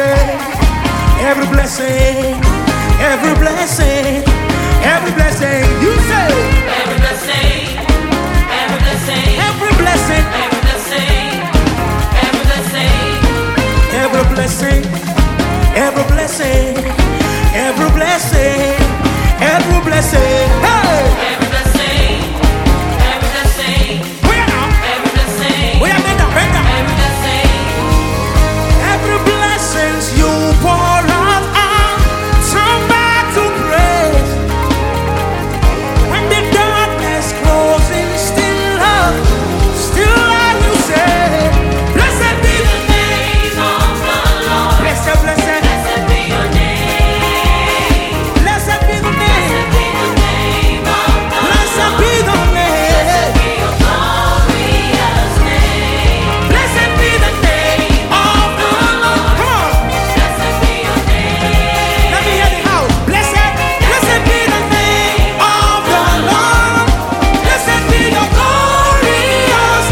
blessing, every blessing, every blessing, every blessing. You say every blessing, every blessing, every blessing, every blessing, every blessing, every blessing, every blessing, every blessing, every blessing. Hey! every blessing, every blessing, Where now? every blessing, Where bend down, bend down. every blessing, Every blessings you pour out, turn back to praise. When the darkness closing, still I will say, blessed be the name of the Lord. blessed, blessed, Blessed be your name. blessed be the name, Blessed be the name of the blessed be the name, Blessed be your glorious name. blessed be the name of the Lord. Come on, Blessed be your name. let me hear the house. Blessed be the name of the Lord. Blessed be the glorious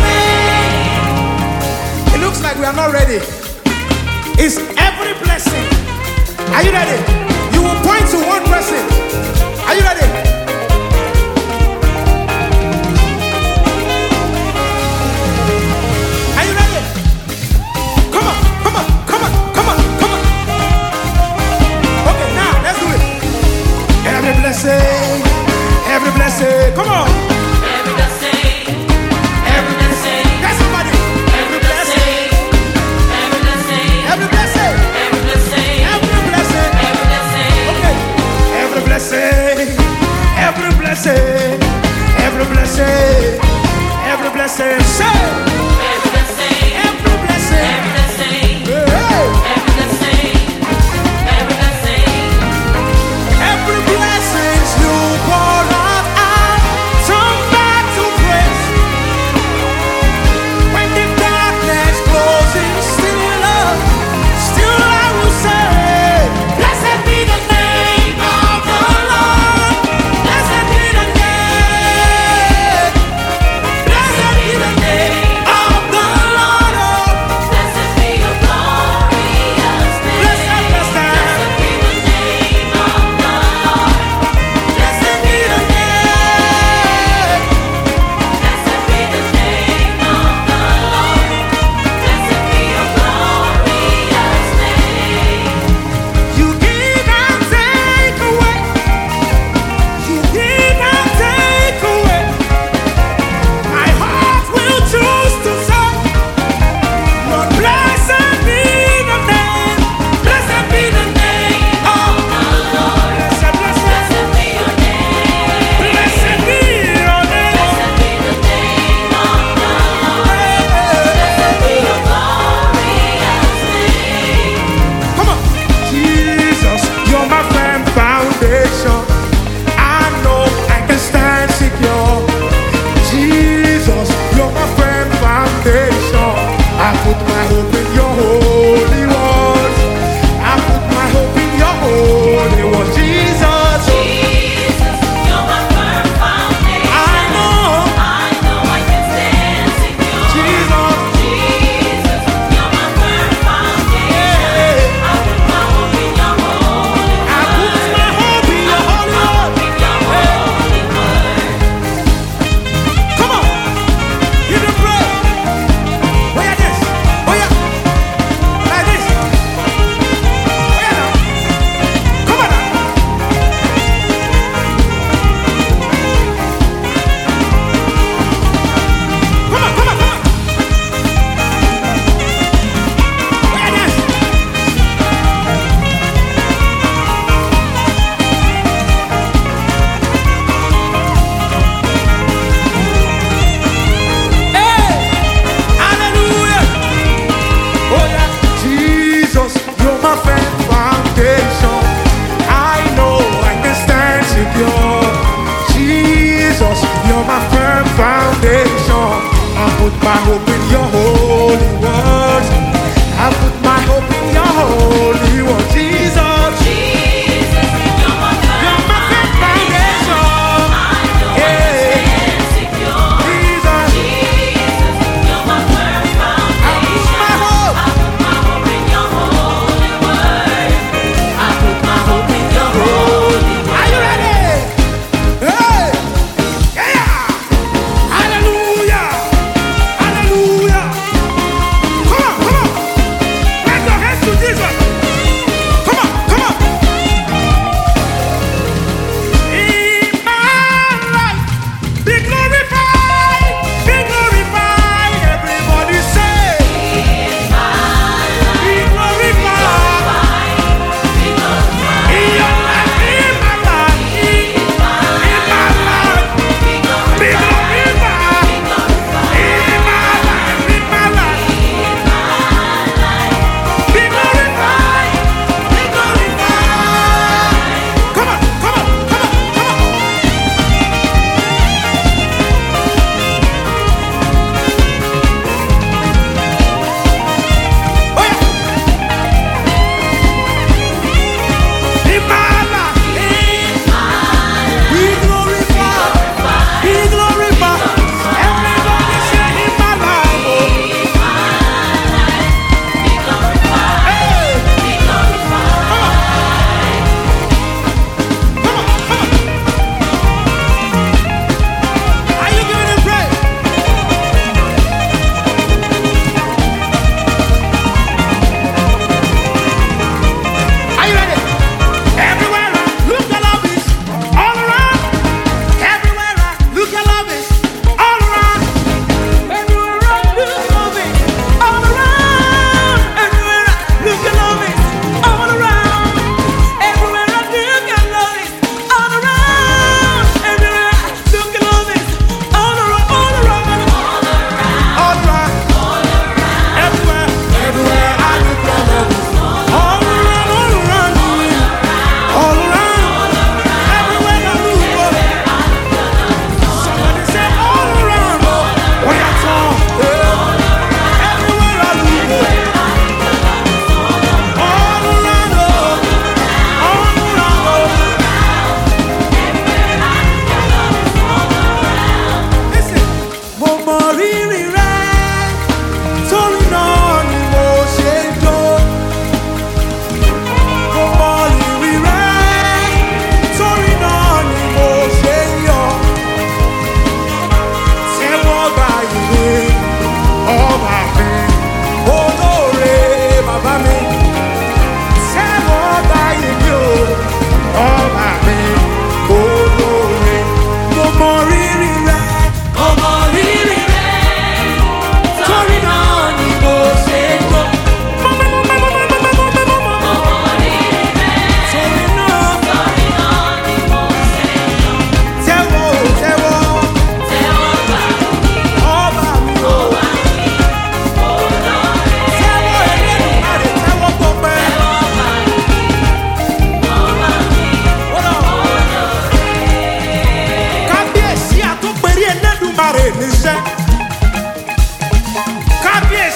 name. It looks like we are not ready. It's every blessing. Are you ready? You will point to one person. Are you ready? Are you ready? Come on, come on, come on, come on, come on. Okay, now let's do it. Every blessing, every blessing. Come on. Every blessing, every blessing, Get somebody. every blessing, every blessing, Every blessing, every blessing, every blessing. every blessing, Okay. Every blessing, every blessing, every blessing, every blessing. Say, every blessing, every blessing. every blessing, Hey. every blessing, every blessing, Every blessing you pour out, turn back to praise. When the darkness closes, still I will say, blessed be the name of the Lord. Blessed be the name. Blessed be the name of the Lord. blessed be your glorious name. Blessed, blessed. Blessed be the name of the Lord. Blessed be the name. Blessed be the name of the Lord. Blessed be your glorious name. You give and take away. You give and take away. My heart will choose to say, Lord, blessed be the name. Blessed be the name of The Lord. blessed, blessed, Blessed be your name. blessed be your name. Blessed be the name of the Lord. Blessed be your glorious name. Come on. Jesus, you're my firm foundation. I know I can stand secure. Jesus, you're my firm foundation. I put my hope in your holy words. I put my hope in your holy words. Jesus, Jesus, you're my firm foundation. I know. I know I can stand secure. Jesus, Jesus, you're my firm foundation. yeah. I put my hope in your holy I put my hope in your holy words. in your holy word. Come on. Give him praise. Oh yeah, this. Oh yeah. Like this. Oh yeah now. Come on now. Come on, come on, come on. Oh yeah, this. Hey! Hallelujah! Oh yeah, Jesus, you're my firm foundation. I know I can stand secure. Jesus, you're my firm foundation. I put my hope in your holy words. I put my hope in your holy words. Jesus, Jesus, you're my firm you're my firm foundation. I know I can stand secure. Jesus, Jesus, you're my firm I put foundation. my hope. I put my hope in your holy word.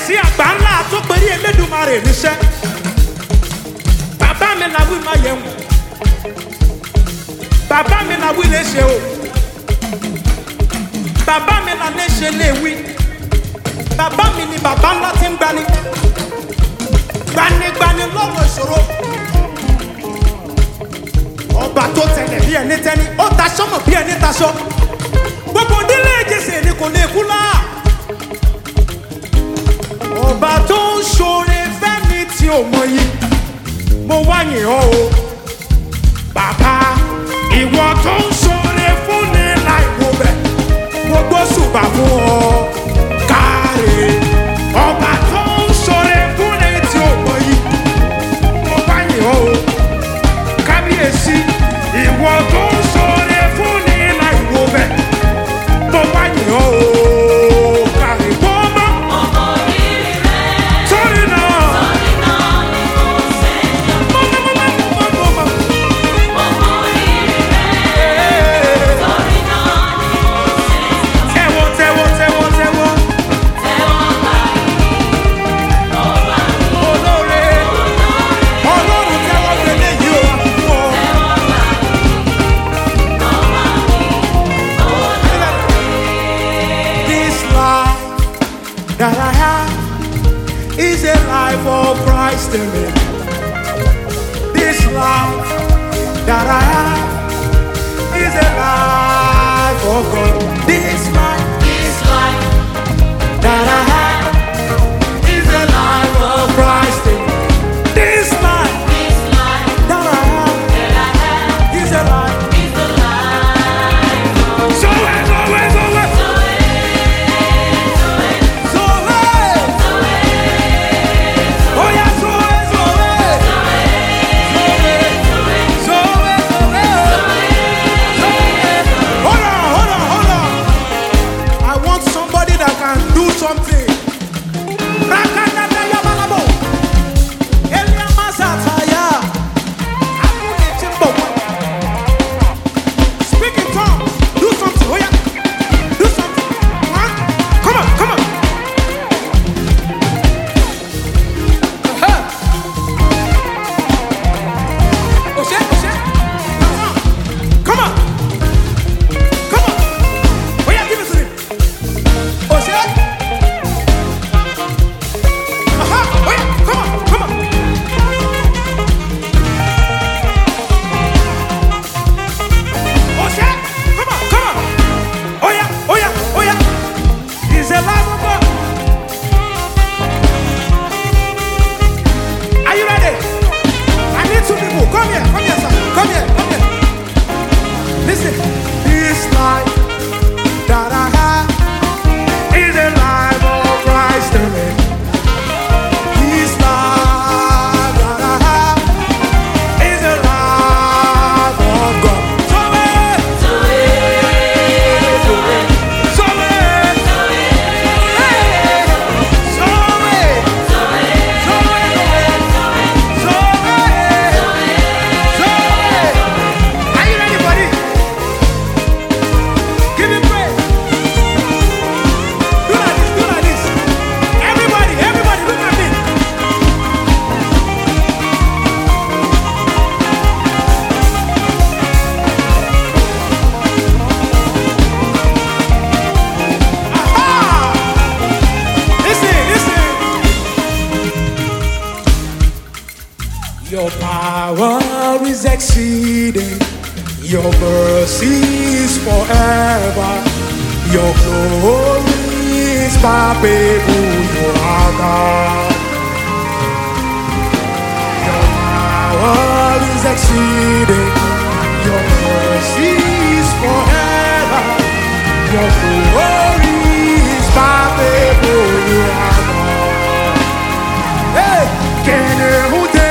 kábíyèsí àgbà ńlá tó péré Elédùmarè níṣẹ́. Bàbá mi làwí máa yẹ̀ wò. Bàbá mi làwí lè ṣe o. Bàbá mi là lè ṣe lè wí. Bàbá mi ni bàbá ńlá tí ń gbani. Gbanigbani lọ́rọ̀ ìṣòro. Ọba tó tẹ̀lẹ̀ bí ẹni tẹ́ni, ó taṣọ́ mọ̀ bí ẹni taṣọ́. Gbogbo délé Jésè ni kò lè kú lá. Ọba tó ń ṣoore fẹ́mi tí ò mọ yìí, mo wá yìn ọ́ o. Bàbá ìwọ tó ń ṣoore fún ni láì wo bẹ̀, mo gbóṣùbà fún ọ. Káre ọba tó ń ṣoore fún ni tí ò mọ yìí, mo wá yìn ọ́ o. Kábíyèsí ìwọ tó ń ṣoore fún ni láì wo bẹ̀, mo wá yìn ọ́ o. Káre bọ́ọ̀mọ́. Sorry now. That I have is a life of Christ in me. This life that I have is a life of God. This life that I have is a life of Christ in me. This life that I have is a life. So something. Speak in tongues. Do something. Oh yeah. Do something. Huh? Come on, come on. Come on. Come on. Come on. Oh yeah, give it to me. Listen, this life that I have is a life of Christ in me. This life that I have is a life of God. Are you ready, buddy? Give him praise. Do like this, do like this. Everybody, everybody, look at me. Aha! Listen, listen. Your power is exceeding. Your mercy is forever. Your glory is palpable. You are God. Your power is exceeding. Your mercy is forever. Your glory is palpable. You are God. Hey, can you tell?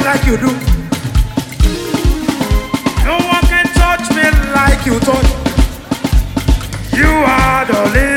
like you do. No one can touch me like you touch. You are the